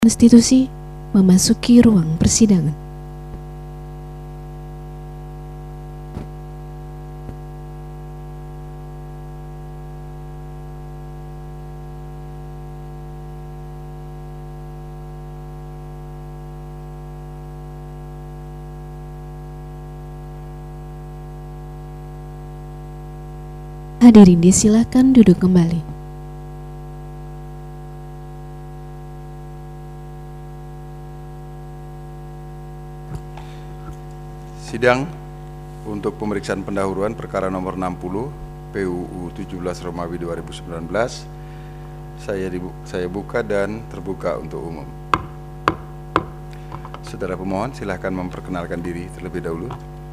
Konstitusi memasuki ruang persidangan. Hadirin disilakan duduk kembali. Sidang untuk pemeriksaan pendahuluan perkara nomor 60 PUU 17 Romawi 2019 saya buka dan terbuka untuk umum. Saudara pemohon silahkan memperkenalkan diri terlebih dahulu.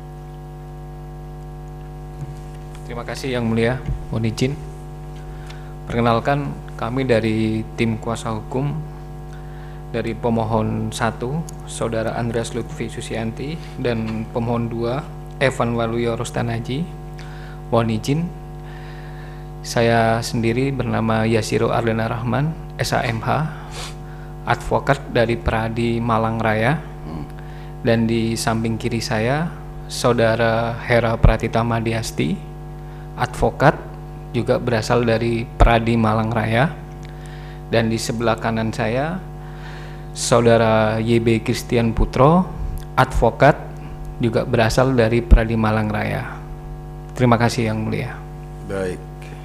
Terima kasih Yang Mulia, mohon izin. Perkenalkan, kami dari tim kuasa hukum dari pemohon 1, Saudara Andreas Lutfi Susianti, dan pemohon 2, Evan Waluyo Rostanaji. Mohon izin, saya sendiri bernama Yasiro Arlena Rahman, SHMH, advokat dari Peradi Malang Raya, dan di samping kiri saya Saudara Hera Pratita Madiasti, advokat juga berasal dari Peradi Malang Raya, dan di sebelah kanan saya Saudara YB Christian Putro, advokat juga berasal dari Peradi Malang Raya. Terima kasih Yang Mulia. Baik,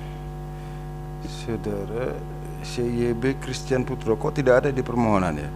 Saudara YB Christian Putro kok tidak ada di permohonan ya?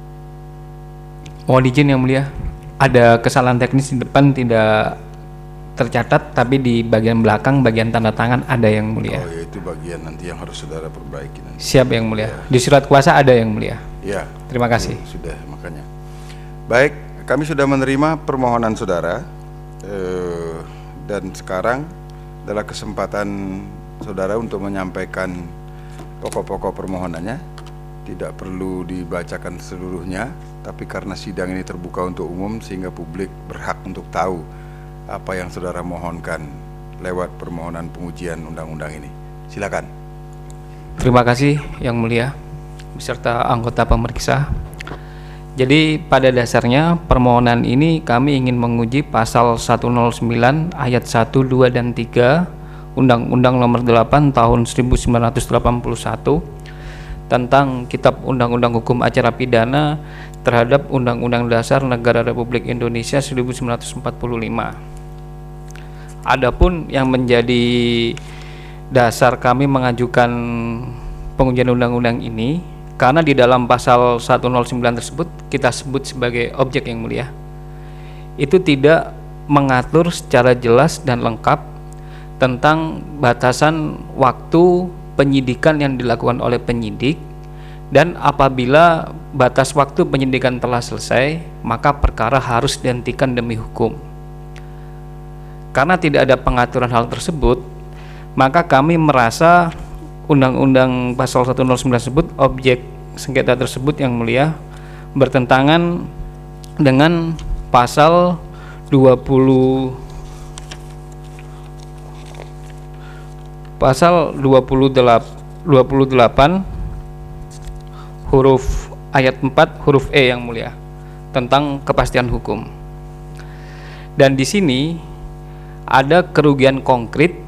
Mohon izin Yang Mulia, ada kesalahan teknis di depan tidak tercatat, tapi di bagian belakang, bagian tanda tangan ada Yang Mulia. Oh ya, itu bagian nanti yang harus saudara perbaiki nanti. Siap Yang Mulia. Di surat kuasa ada Yang Mulia. Ya. Terima kasih. Sudah, makanya. Baik, kami sudah menerima permohonan saudara dan sekarang adalah kesempatan saudara untuk menyampaikan pokok-pokok permohonannya. Tidak perlu dibacakan seluruhnya, tapi karena sidang ini terbuka untuk umum sehingga publik berhak untuk tahu apa yang saudara mohonkan lewat permohonan pengujian undang-undang ini. Silakan. Terima kasih Yang Mulia beserta anggota pemeriksa. Jadi pada dasarnya permohonan ini kami ingin menguji pasal 109 ayat 1, 2, dan 3 Undang-Undang Nomor 8 Tahun 1981 tentang Kitab Undang-Undang Hukum Acara Pidana terhadap Undang-Undang Dasar Negara Republik Indonesia 1945. Adapun yang menjadi dasar kami mengajukan pengujian undang-undang ini, karena di dalam pasal 109 tersebut kita sebut sebagai objek Yang Mulia, itu tidak mengatur secara jelas dan lengkap tentang batasan waktu penyidikan yang dilakukan oleh penyidik, dan apabila batas waktu penyidikan telah selesai maka perkara harus dihentikan demi hukum. Karena tidak ada pengaturan hal tersebut, maka kami merasa Undang-Undang pasal 109 tersebut, objek sengketa tersebut Yang Mulia, bertentangan dengan pasal 28 huruf ayat 4 huruf E Yang Mulia, tentang kepastian hukum. Dan di sini ada kerugian konkret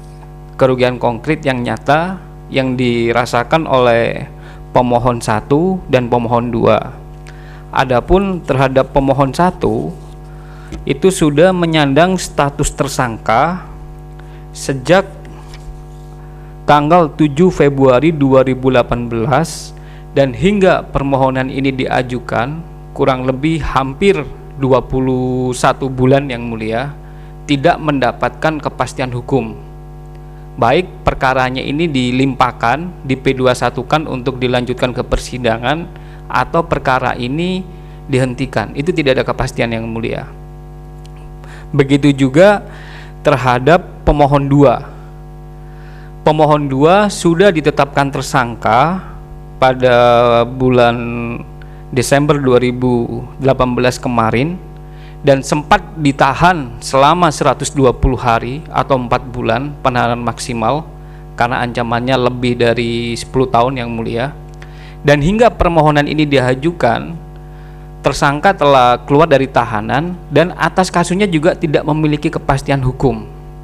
yang nyata yang dirasakan oleh pemohon 1 dan pemohon 2. Adapun terhadap pemohon 1 itu sudah menyandang status tersangka sejak tanggal 7 Februari 2018, dan hingga permohonan ini diajukan kurang lebih hampir 21 bulan Yang Mulia, tidak mendapatkan kepastian hukum. Baik perkaranya ini dilimpahkan, di P21-kan untuk dilanjutkan ke persidangan, atau perkara ini dihentikan, itu tidak ada kepastian Yang Mulia. Begitu juga terhadap pemohon 2. Pemohon 2 sudah ditetapkan tersangka pada bulan Desember 2018 kemarin, dan sempat ditahan selama 120 hari atau 4 bulan penahanan maksimal karena ancamannya lebih dari 10 tahun Yang Mulia. Dan hingga permohonan ini diajukan, tersangka telah keluar dari tahanan dan atas kasusnya juga tidak memiliki kepastian hukum,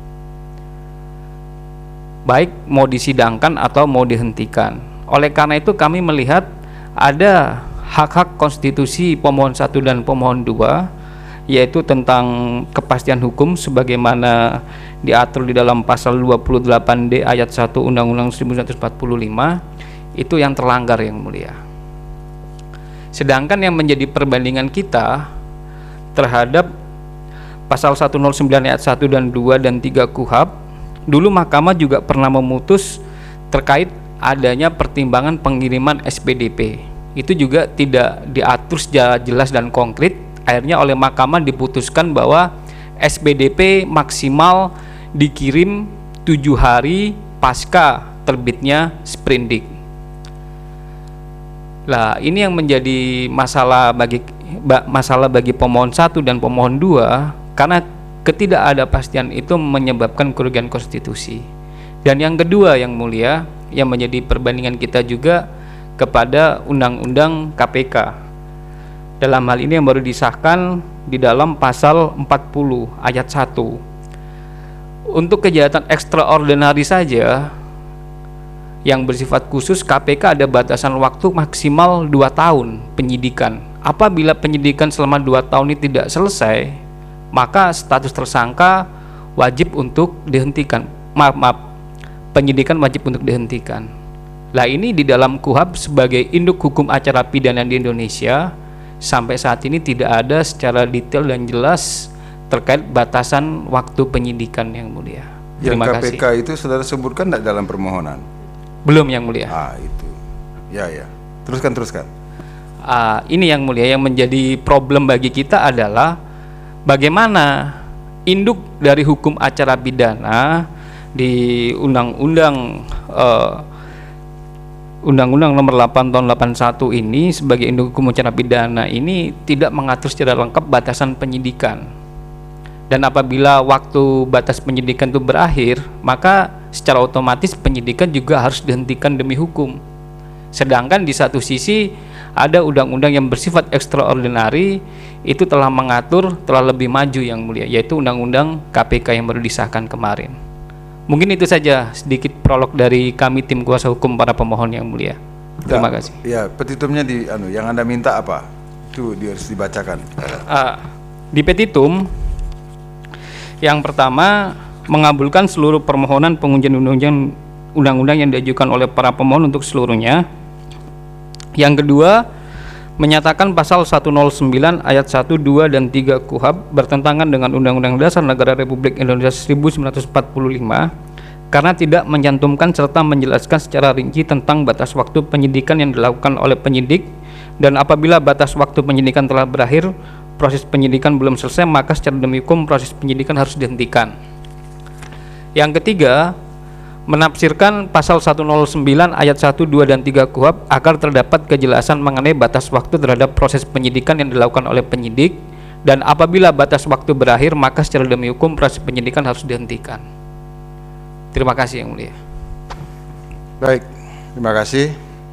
baik mau disidangkan atau mau dihentikan. Oleh karena itu kami melihat ada hak-hak konstitusi pemohon 1 dan pemohon 2, yaitu tentang kepastian hukum sebagaimana diatur di dalam pasal 28D ayat 1 Undang-Undang 1945, itu yang terlanggar yang mulia. Sedangkan yang menjadi perbandingan kita terhadap pasal 109 ayat 1 dan 2 dan 3 KUHP, dulu Mahkamah juga pernah memutus terkait adanya pertimbangan pengiriman SPDP. Itu juga tidak diatur secara jelas dan konkret. Akhirnya oleh Mahkamah diputuskan bahwa SPDP maksimal dikirim 7 hari pasca terbitnya sprindik. Lah, ini yang menjadi masalah bagi pemohon 1 dan pemohon 2, karena ketidakadapastian itu menyebabkan kerugian konstitusi. Dan yang kedua yang mulia, yang menjadi perbandingan kita juga kepada Undang-Undang KPK. Dalam hal ini yang baru disahkan di dalam pasal 40 ayat 1. Untuk kejahatan ekstraordinari saja yang bersifat khusus, KPK ada batasan waktu maksimal 2 tahun penyidikan. Apabila penyidikan selama 2 tahun ini tidak selesai, maka status tersangka wajib untuk dihentikan. Penyidikan wajib untuk dihentikan. Lah, ini di dalam KUHP sebagai induk hukum acara pidana di Indonesia sampai saat ini tidak ada secara detail dan jelas terkait batasan waktu penyidikan yang mulia. Terima kasih. KPK itu saudara sebutkan tidak dalam permohonan? Belum yang mulia. Itu. Ya. Teruskan. Ini yang mulia, yang menjadi problem bagi kita adalah bagaimana induk dari hukum acara pidana di Undang-Undang Nomor 8 Tahun 81 ini sebagai induk hukum acara pidana ini tidak mengatur secara lengkap batasan penyidikan. Dan apabila waktu batas penyidikan itu berakhir, maka secara otomatis penyidikan juga harus dihentikan demi hukum. Sedangkan di satu sisi ada undang-undang yang bersifat ekstraordinari, itu telah mengatur, telah lebih maju yang mulia, yaitu Undang-Undang KPK yang baru disahkan kemarin. Mungkin itu saja sedikit prolog dari kami tim kuasa hukum para pemohon yang mulia. Terima kasih. Ya, petitumnya yang Anda minta apa? Itu harus dibacakan. Di petitum yang pertama, mengabulkan seluruh permohonan pengujian undang-undang yang diajukan oleh para pemohon untuk seluruhnya. Yang kedua, menyatakan pasal 109 ayat 1, 2 dan 3 KUHP bertentangan dengan Undang-Undang Dasar Negara Republik Indonesia 1945 karena tidak mencantumkan serta menjelaskan secara rinci tentang batas waktu penyidikan yang dilakukan oleh penyidik, dan apabila batas waktu penyidikan telah berakhir, proses penyidikan belum selesai, maka secara demi hukum proses penyidikan harus dihentikan. Yang ketiga, menafsirkan pasal 109 ayat 1, 2 dan 3 KUHP agar terdapat kejelasan mengenai batas waktu terhadap proses penyidikan yang dilakukan oleh penyidik, dan apabila batas waktu berakhir, maka secara demi hukum proses penyidikan harus dihentikan. Terima kasih yang mulia. Baik, terima kasih.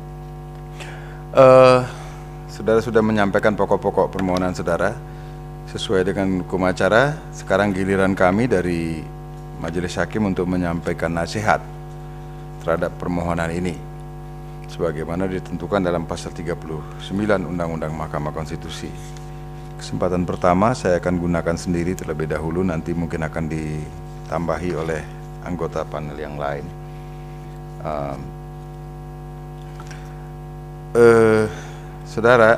Saudara sudah menyampaikan pokok-pokok permohonan saudara sesuai dengan hukum acara. Sekarang giliran kami dari Majelis Hakim untuk menyampaikan nasihat terhadap permohonan ini sebagaimana ditentukan dalam pasal 39 Undang-Undang Mahkamah Konstitusi. Kesempatan pertama saya akan gunakan sendiri terlebih dahulu, nanti mungkin akan ditambahi oleh anggota panel yang lain. Saudara,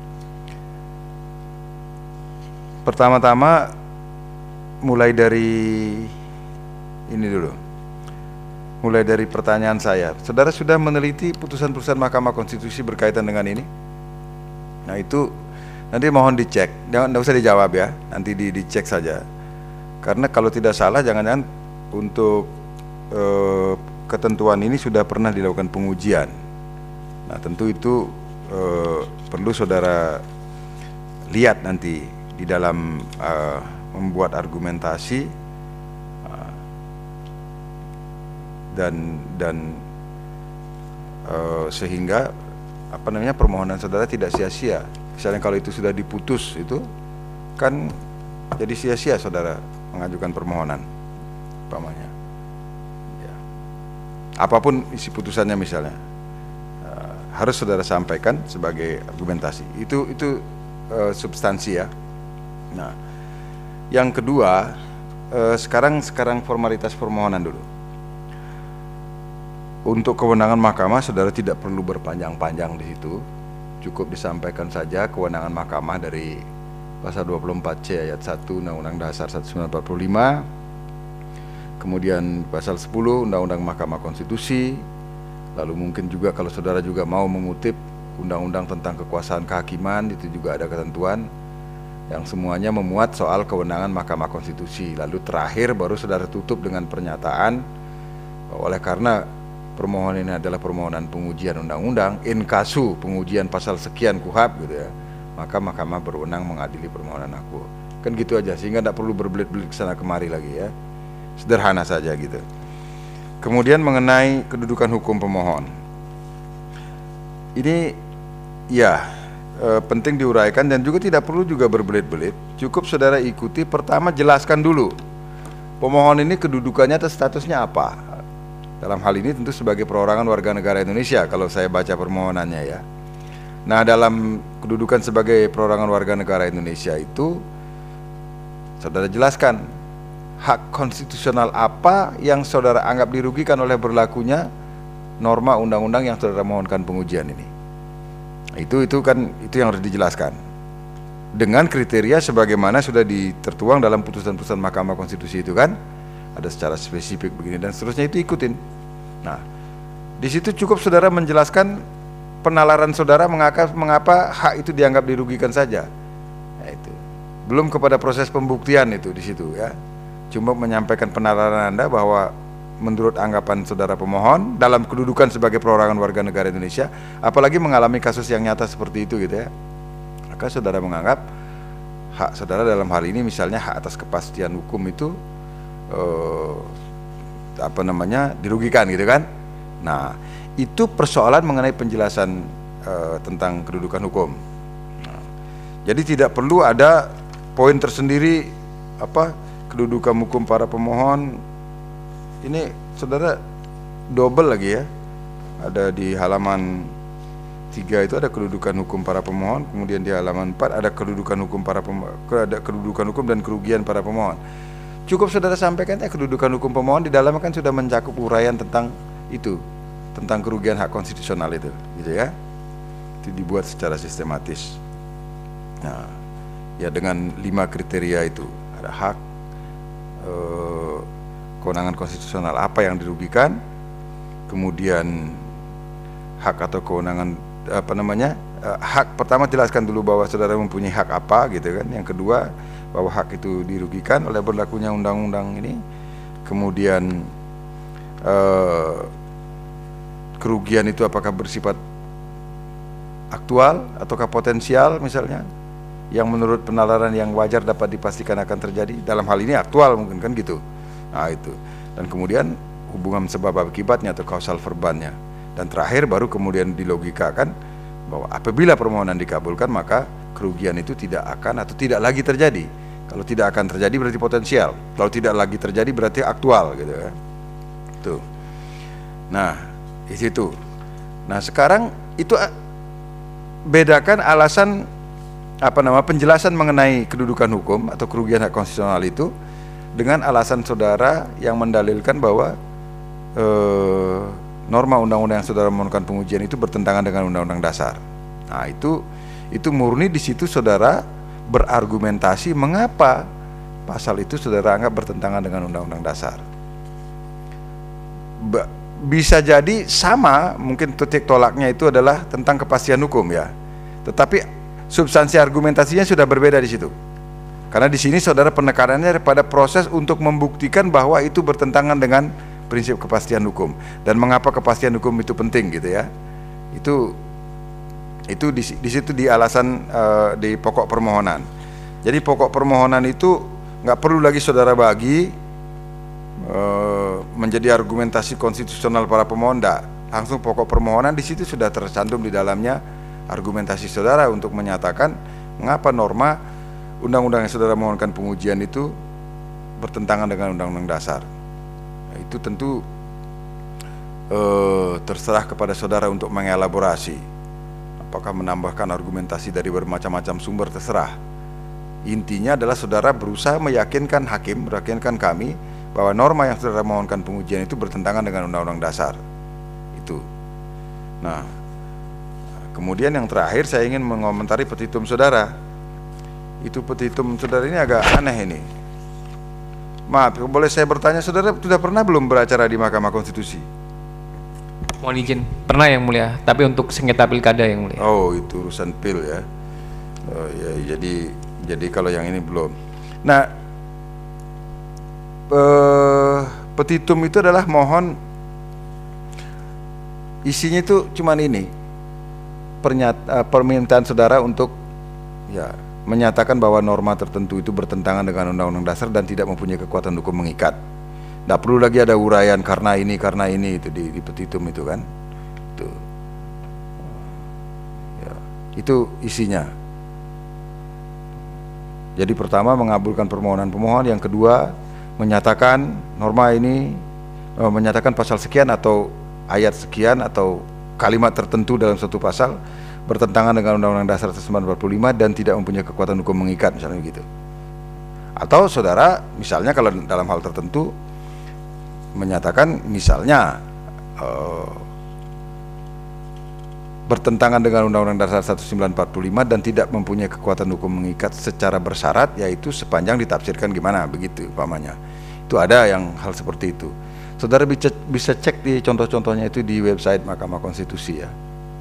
pertama-tama mulai dari ini dulu. Mulai dari pertanyaan saya. Saudara sudah meneliti putusan-putusan Mahkamah Konstitusi berkaitan dengan ini? Nah, itu nanti mohon dicek. Jangan usah dijawab ya. Nanti dicek saja. Karena kalau tidak salah jangan-jangan untuk ketentuan ini sudah pernah dilakukan pengujian. Nah, tentu itu perlu saudara lihat nanti di dalam membuat argumentasi dan sehingga permohonan saudara tidak sia-sia. Misalnya kalau itu sudah diputus itu kan jadi sia-sia saudara mengajukan permohonan umpamanya. Ya. Apapun isi putusannya misalnya harus saudara sampaikan sebagai argumentasi. Itu substansi ya. Nah, yang kedua sekarang formalitas permohonan dulu. Untuk kewenangan mahkamah saudara tidak perlu berpanjang-panjang di situ. Cukup disampaikan saja kewenangan mahkamah dari pasal 24C ayat 1 Undang-Undang Dasar 1945, kemudian pasal 10 Undang-Undang Mahkamah Konstitusi, lalu mungkin juga kalau saudara juga mau mengutip Undang-Undang tentang kekuasaan kehakiman, itu juga ada ketentuan yang semuanya memuat soal kewenangan Mahkamah Konstitusi. Lalu terakhir baru saudara tutup dengan pernyataan oleh karena permohonan ini adalah permohonan pengujian undang-undang, in casu pengujian pasal sekian KUHAP gitu ya, maka mahkamah berwenang mengadili permohonan aku. Kan gitu aja, sehingga tidak perlu berbelit-belit kesana kemari lagi ya. Sederhana saja gitu. Kemudian mengenai kedudukan hukum pemohon. Ini ya penting diuraikan dan juga tidak perlu juga berbelit-belit. Cukup saudara ikuti, pertama jelaskan dulu pemohon ini kedudukannya atau statusnya apa. Dalam hal ini tentu sebagai perorangan warga negara Indonesia kalau saya baca permohonannya ya. Nah, dalam kedudukan sebagai perorangan warga negara Indonesia itu saudara jelaskan hak konstitusional apa yang saudara anggap dirugikan oleh berlakunya norma undang-undang yang saudara mohonkan pengujian ini. Itu yang harus dijelaskan dengan kriteria sebagaimana sudah tertuang dalam putusan-putusan Mahkamah Konstitusi itu kan. Ada secara spesifik begini dan seterusnya, itu ikutin. Nah, di situ cukup saudara menjelaskan penalaran saudara mengapa hak itu dianggap dirugikan saja. Nah, itu belum kepada proses pembuktian itu di situ ya. Cuma menyampaikan penalaran Anda bahwa menurut anggapan saudara pemohon dalam kedudukan sebagai perorangan warga negara Indonesia, apalagi mengalami kasus yang nyata seperti itu gitu ya, maka saudara menganggap hak saudara dalam hal ini misalnya hak atas kepastian hukum itu dirugikan gitu kan. Nah, itu persoalan mengenai penjelasan tentang kedudukan hukum. Nah, jadi tidak perlu ada poin tersendiri kedudukan hukum para pemohon. Ini saudara double lagi ya. Ada di halaman 3 itu ada kedudukan hukum para pemohon, kemudian di halaman 4 ada kedudukan hukum kedudukan hukum dan kerugian para pemohon. Cukup saudara sampaikan kedudukan hukum pemohon, di dalamnya kan sudah mencakup uraian tentang itu, tentang kerugian hak konstitusional itu, gitu ya. Itu dibuat secara sistematis. Nah, ya dengan 5 kriteria itu, ada hak, kewenangan konstitusional apa yang dirugikan, kemudian hak atau kewenangan hak pertama jelaskan dulu bahwa saudara mempunyai hak apa gitu kan. Yang kedua bahwa hak itu dirugikan oleh berlakunya undang-undang ini. Kemudian kerugian itu apakah bersifat aktual ataukah potensial misalnya, yang menurut penalaran yang wajar dapat dipastikan akan terjadi. Dalam hal ini aktual mungkin kan gitu. Nah itu. Dan kemudian hubungan sebab akibatnya atau kausal verbannya. Dan terakhir baru kemudian dilogikakan bahwa apabila permohonan dikabulkan maka kerugian itu tidak akan atau tidak lagi terjadi. Kalau tidak akan terjadi berarti potensial. Kalau tidak lagi terjadi berarti aktual gitu ya. Tuh. Nah, di situ. Nah, sekarang itu bedakan alasan penjelasan mengenai kedudukan hukum atau kerugian hak konstitusional itu dengan alasan saudara yang mendalilkan bahwa norma undang-undang yang saudara mohonkan pengujian itu bertentangan dengan undang-undang dasar. Nah, itu murni di situ saudara berargumentasi mengapa pasal itu saudara anggap bertentangan dengan undang-undang dasar. Bisa jadi sama, mungkin titik tolaknya itu adalah tentang kepastian hukum ya. Tetapi substansi argumentasinya sudah berbeda di situ. Karena di sini saudara penekanannya pada proses untuk membuktikan bahwa itu bertentangan dengan prinsip kepastian hukum dan mengapa kepastian hukum itu penting gitu ya. Itu di situ di alasan di pokok permohonan. Jadi pokok permohonan itu nggak perlu lagi saudara bagi menjadi argumentasi konstitusional para pemohon, langsung pokok permohonan, di situ sudah tercantum di dalamnya argumentasi saudara untuk menyatakan mengapa norma undang-undang yang saudara mohonkan pengujian itu bertentangan dengan undang-undang dasar. Nah, itu tentu terserah kepada saudara untuk mengelaborasi. Apakah menambahkan argumentasi dari bermacam-macam sumber, terserah. Intinya adalah saudara berusaha meyakinkan hakim, meyakinkan kami bahwa norma yang saudara mohonkan pengujian itu bertentangan dengan undang-undang dasar. Itu. Nah, kemudian yang terakhir saya ingin mengomentari petitum saudara. Itu petitum saudara ini agak aneh ini. Maaf, boleh saya bertanya, saudara sudah pernah belum beracara di Mahkamah Konstitusi? Mohon izin, pernah yang mulia, tapi untuk sengketa pilkada yang mulia. Oh, itu urusan pil ya. Oh, ya, jadi kalau yang ini belum. Nah, petitum itu adalah mohon, isinya itu cuman ini, permintaan saudara untuk ya menyatakan bahwa norma tertentu itu bertentangan dengan undang-undang dasar dan tidak mempunyai kekuatan hukum mengikat. Tidak perlu lagi ada uraian karena ini itu di petitum itu kan. Itu. Ya, itu isinya. Jadi pertama mengabulkan permohonan pemohon, yang kedua menyatakan norma ini menyatakan pasal sekian atau ayat sekian atau kalimat tertentu dalam satu pasal bertentangan dengan Undang-Undang Dasar 1945 dan tidak mempunyai kekuatan hukum mengikat, misalnya gitu. Atau saudara misalnya kalau dalam hal tertentu menyatakan misalnya bertentangan dengan Undang-Undang Dasar 1945 dan tidak mempunyai kekuatan hukum mengikat secara bersyarat, yaitu sepanjang ditafsirkan gimana, begitu umpamanya. Itu ada yang hal seperti itu. Saudara bisa cek di contoh-contohnya itu di website Mahkamah Konstitusi ya,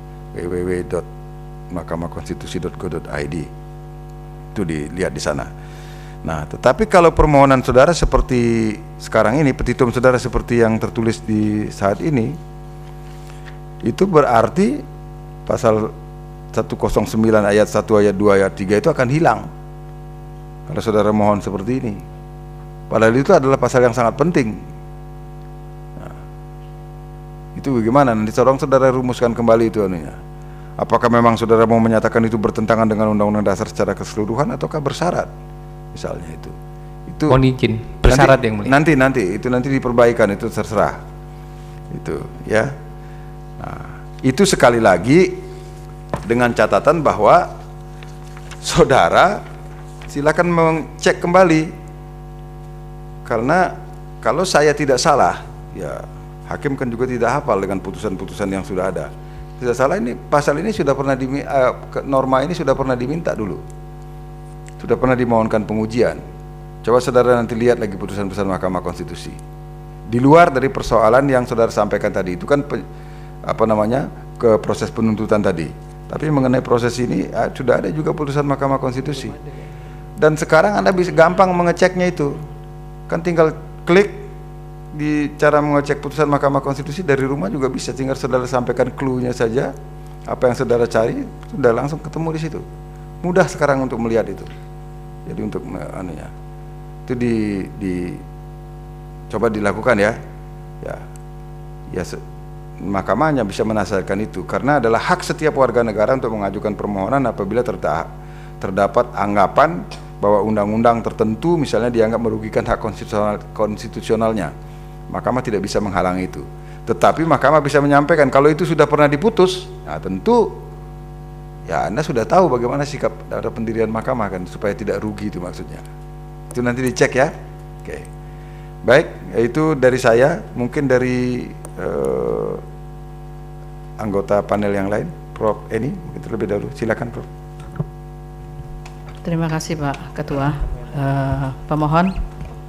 www.mahkamahkonstitusi.go.id. Itu dilihat di sana. Nah, tetapi kalau permohonan saudara seperti sekarang ini, petitum saudara seperti yang tertulis di saat ini, itu berarti pasal 109 ayat 1, ayat 2, ayat 3 itu akan hilang kalau saudara mohon seperti ini. Padahal itu adalah pasal yang sangat penting. Nah, itu bagaimana? Nanti saudara rumuskan kembali itu anunya. Apakah memang saudara mau menyatakan itu bertentangan dengan Undang-Undang Dasar secara keseluruhan ataukah bersyarat? Misalnya itu. Mohon izin, bersyarat yang mulia. Nanti diperbaikan, itu terserah. Itu ya. Nah, itu sekali lagi dengan catatan bahwa saudara silakan mengcek kembali, karena kalau saya tidak salah, ya hakim kan juga tidak hafal dengan putusan-putusan yang sudah ada. Tidak salah, ini pasal ini sudah pernah norma ini sudah pernah diminta dulu, sudah pernah dimohonkan pengujian. Coba saudara nanti lihat lagi putusan-putusan Mahkamah Konstitusi. Di luar dari persoalan yang saudara sampaikan tadi, itu kan ke proses penuntutan tadi. Tapi mengenai proses ini sudah ada juga putusan Mahkamah Konstitusi. Dan sekarang Anda bisa gampang mengeceknya itu. Kan tinggal klik di cara mengecek putusan Mahkamah Konstitusi dari rumah juga bisa. Tinggal saudara sampaikan clue-nya saja, apa yang saudara cari, sudah langsung ketemu di situ. Mudah sekarang untuk melihat itu. Jadi untuk itu coba dilakukan ya. Mahkamahnya bisa menasihatkan itu, karena adalah hak setiap warga negara untuk mengajukan permohonan apabila terdapat anggapan bahwa undang-undang tertentu misalnya dianggap merugikan hak konstitusionalnya. Mahkamah tidak bisa menghalangi itu, tetapi mahkamah bisa menyampaikan kalau itu sudah pernah diputus. Nah, tentu ya Anda sudah tahu bagaimana sikap dari pendirian mahkamah kan, supaya tidak rugi, itu maksudnya. Itu nanti dicek ya. Oke. Baik, itu dari saya. Mungkin dari anggota panel yang lain, Prof. Eni, mungkin terlebih dahulu. Silakan, Prof. Terima kasih Pak Ketua. Pemohon,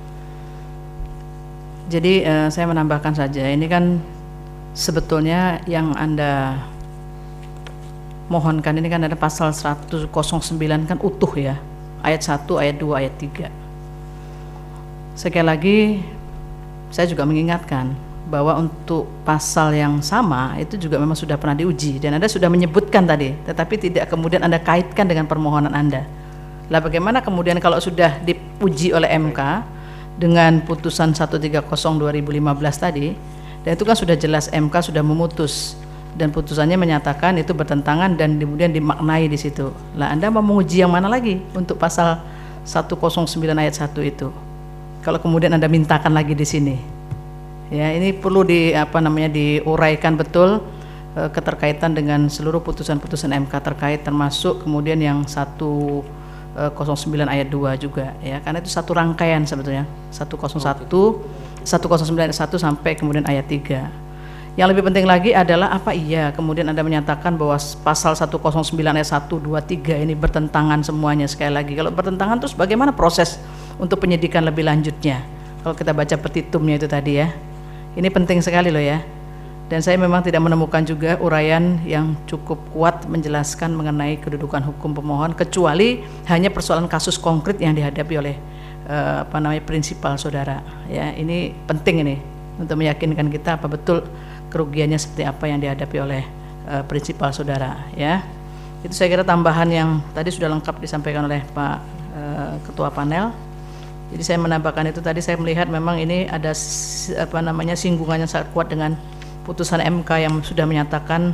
jadi saya menambahkan saja, ini kan sebetulnya yang Anda mohonkan ini kan ada pasal 109 kan utuh ya, ayat 1, ayat 2, ayat 3. Sekali lagi saya juga mengingatkan bahwa untuk pasal yang sama itu juga memang sudah pernah diuji dan Anda sudah menyebutkan tadi, tetapi tidak kemudian Anda kaitkan dengan permohonan Anda. Lah bagaimana kemudian kalau sudah diuji oleh MK dengan putusan 130/2015 tadi Dan itu kan sudah jelas MK sudah memutus dan putusannya menyatakan itu bertentangan dan kemudian dimaknai di situ. Lah Anda mau menguji yang mana lagi untuk pasal 109 ayat 1 itu? Kalau kemudian Anda mintakan lagi di sini. Ya, ini perlu diuraikan betul keterkaitan dengan seluruh putusan-putusan MK terkait, termasuk kemudian yang 109 ayat 2 juga ya, karena itu satu rangkaian sebetulnya 109 ayat 1 sampai kemudian ayat 3. Yang lebih penting lagi adalah apa iya kemudian Anda menyatakan bahwa pasal 109 ayat 1, 2, 3 ini bertentangan semuanya. Sekali lagi, kalau bertentangan terus bagaimana proses untuk penyidikan lebih lanjutnya? Kalau kita baca petitumnya itu tadi ya, ini penting sekali loh ya. Dan saya memang tidak menemukan juga uraian yang cukup kuat menjelaskan mengenai kedudukan hukum pemohon, kecuali hanya persoalan kasus konkret yang dihadapi oleh prinsipal saudara. Ya, ini penting ini untuk meyakinkan kita apa betul kerugiannya seperti apa yang dihadapi oleh prinsipal saudara. Ya, itu saya kira tambahan yang tadi sudah lengkap disampaikan oleh Pak Ketua Panel. Jadi saya menambahkan itu tadi, saya melihat memang ini ada singgungan yang sangat kuat dengan putusan MK yang sudah menyatakan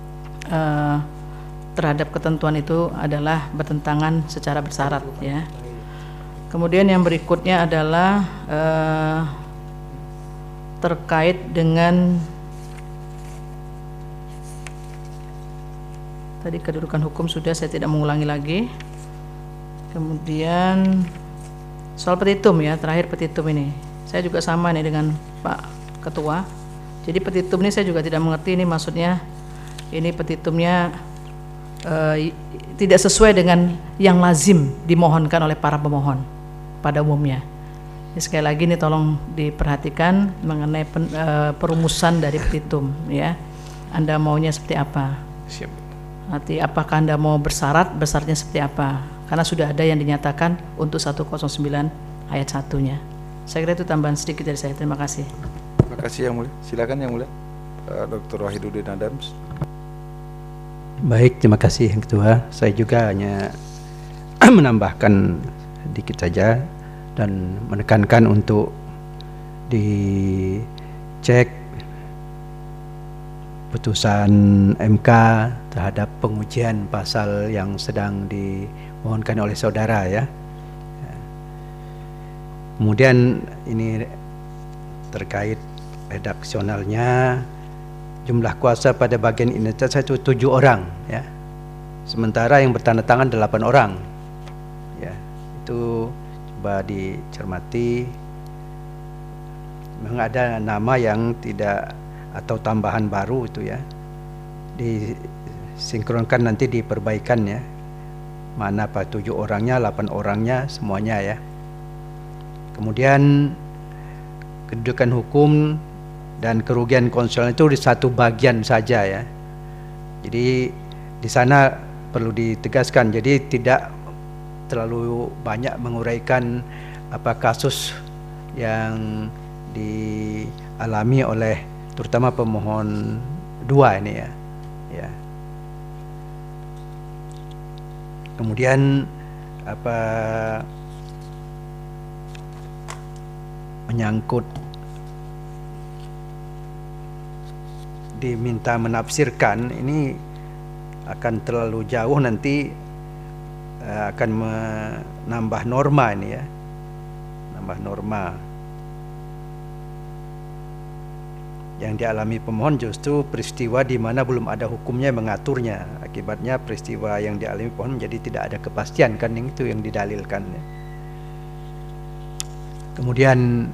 terhadap ketentuan itu adalah bertentangan secara bersyarat ya. Kemudian yang berikutnya adalah terkait dengan tadi kedudukan hukum sudah, saya tidak mengulangi lagi. Kemudian soal petitum ya, terakhir petitum ini saya juga sama nih dengan Pak Ketua. Jadi petitum ini saya juga tidak mengerti ini maksudnya, ini petitumnya tidak sesuai dengan yang lazim dimohonkan oleh para pemohon pada umumnya. Jadi sekali lagi ini tolong diperhatikan mengenai perumusan dari petitum ya. Anda maunya seperti apa? Siap. Nanti apakah Anda mau bersyarat, bersyaratnya seperti apa? Karena sudah ada yang dinyatakan untuk 109 ayat 1-nya. Saya kira itu tambahan sedikit dari saya. Terima kasih. Terima kasih Yang Mulia. Silakan Yang Mulia, Dr. Wahiduddin Adams. Baik, terima kasih Yang Ketua. Saya juga hanya menambahkan sedikit saja dan menekankan untuk dicek putusan MK terhadap pengujian pasal yang sedang dimohonkan oleh saudara ya. Kemudian ini terkait redaksionalnya, jumlah kuasa pada bagian identitas itu 7 orang ya. Sementara yang bertanda tangan 8 orang. Ya, itu coba dicermati. Memang ada nama yang tidak atau tambahan baru itu ya, disinkronkan nanti diperbaikan ya, mana apa 7 orangnya, 8 orangnya semuanya ya. Kemudian kedudukan hukum dan kerugian konstitusional itu di satu bagian saja ya. Jadi di sana perlu ditegaskan, jadi tidak terlalu banyak menguraikan apa kasus yang dialami oleh terutama pemohon 2 ini ya. Ya. Kemudian apa menyangkut diminta menafsirkan, ini akan terlalu jauh nanti, akan menambah norma ini ya, nambah norma. Yang dialami pemohon justru peristiwa di mana belum ada hukumnya mengaturnya. Akibatnya peristiwa yang dialami pemohon menjadi tidak ada kepastian, kan itu yang didalilkan. Kemudian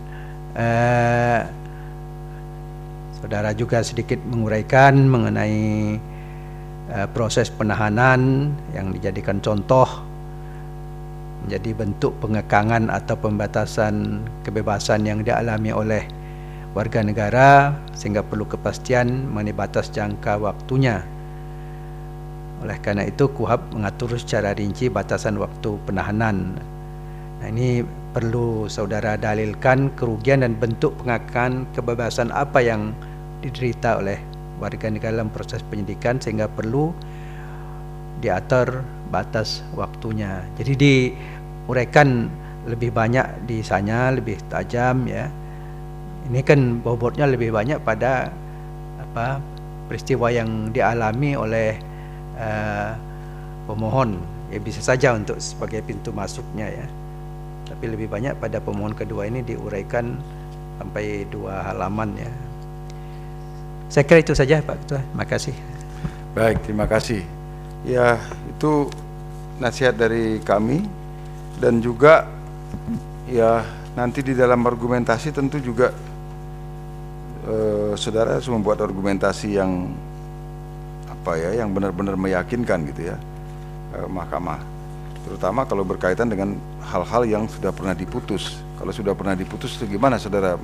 saudara juga sedikit menguraikan mengenai proses penahanan yang dijadikan contoh menjadi bentuk pengekangan atau pembatasan kebebasan yang dialami oleh warga negara, sehingga perlu kepastian mengenai batas jangka waktunya. Oleh karena itu KUHP mengatur secara rinci batasan waktu penahanan. Nah, ini perlu saudara dalilkan kerugian dan bentuk pengekangan kebebasan apa yang diderita oleh warga negara dalam proses penyidikan, sehingga perlu diatur batas waktunya. Jadi diuraikan lebih banyak di sana, lebih tajam ya. Ini kan bobotnya lebih banyak pada peristiwa yang dialami oleh pemohon. Ya bisa saja untuk sebagai pintu masuknya ya. Tapi lebih banyak pada pemohon kedua ini diuraikan sampai 2 halaman ya. Saya kira itu saja Pak Ketua. Terima kasih. Baik, terima kasih. Ya, itu nasihat dari kami, dan juga ya nanti di dalam argumentasi tentu juga saudara harus membuat argumentasi yang yang benar-benar meyakinkan gitu ya, mahkamah, terutama kalau berkaitan dengan hal-hal yang sudah pernah diputus. Kalau sudah pernah diputus itu gimana saudara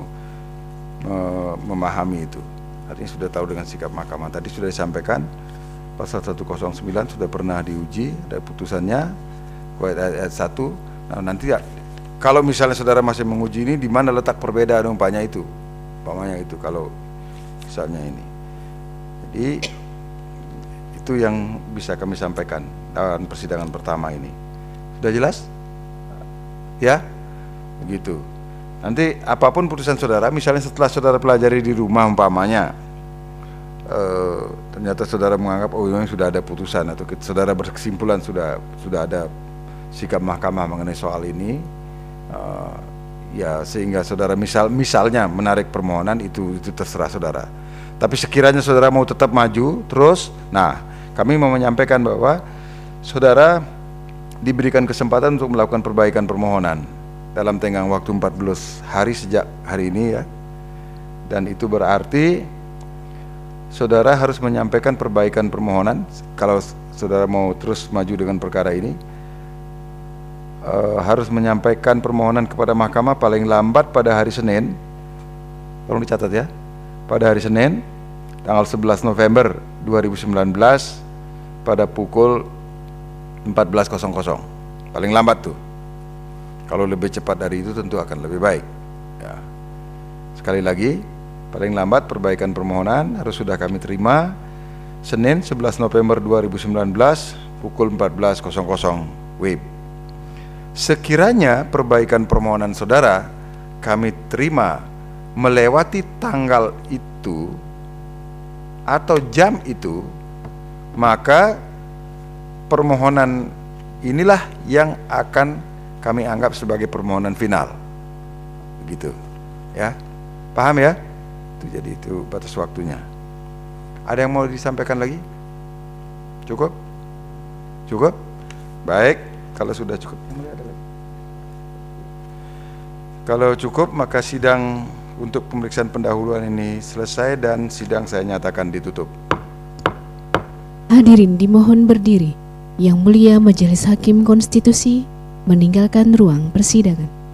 memahami itu? Artinya sudah tahu dengan sikap mahkamah. Tadi sudah disampaikan pasal 109 sudah pernah diuji, ada putusannya ayat 1. Nah nanti ya, kalau misalnya saudara masih menguji ini, di mana letak perbedaan umpamanya itu kalau misalnya ini. Jadi itu yang bisa kami sampaikan dalam persidangan pertama ini. Sudah jelas? Ya, begitu. Nanti apapun putusan saudara, misalnya setelah saudara pelajari di rumah umpamanya, ternyata saudara menganggap memang sudah ada putusan, atau saudara berkesimpulan sudah ada sikap mahkamah mengenai soal ini, ya sehingga saudara misalnya menarik permohonan, itu terserah saudara. Tapi sekiranya saudara mau tetap maju terus, nah kami mau menyampaikan bahwa saudara diberikan kesempatan untuk melakukan perbaikan permohonan dalam tenggang waktu 14 hari sejak hari ini ya. Dan itu berarti saudara harus menyampaikan perbaikan permohonan kalau saudara mau terus maju dengan perkara ini, harus menyampaikan permohonan kepada mahkamah paling lambat pada hari Senin. Tolong dicatat ya, pada hari Senin tanggal 11 November 2019 pada pukul 14.00, paling lambat tuh. Kalau lebih cepat dari itu tentu akan lebih baik ya. Sekali lagi, paling lambat perbaikan permohonan harus sudah kami terima Senin 11 November 2019 pukul 14.00 WIB. Sekiranya perbaikan permohonan saudara kami terima melewati tanggal itu atau jam itu, maka permohonan inilah yang akan kami anggap sebagai permohonan final. Begitu ya. Paham ya? Jadi itu batas waktunya. Ada yang mau disampaikan lagi? Cukup? Cukup? Baik, kalau sudah cukup. Kalau cukup, maka sidang untuk pemeriksaan pendahuluan ini selesai dan sidang saya nyatakan ditutup. Hadirin dimohon berdiri. Yang Mulia Majelis Hakim Konstitusi meninggalkan ruang persidangan.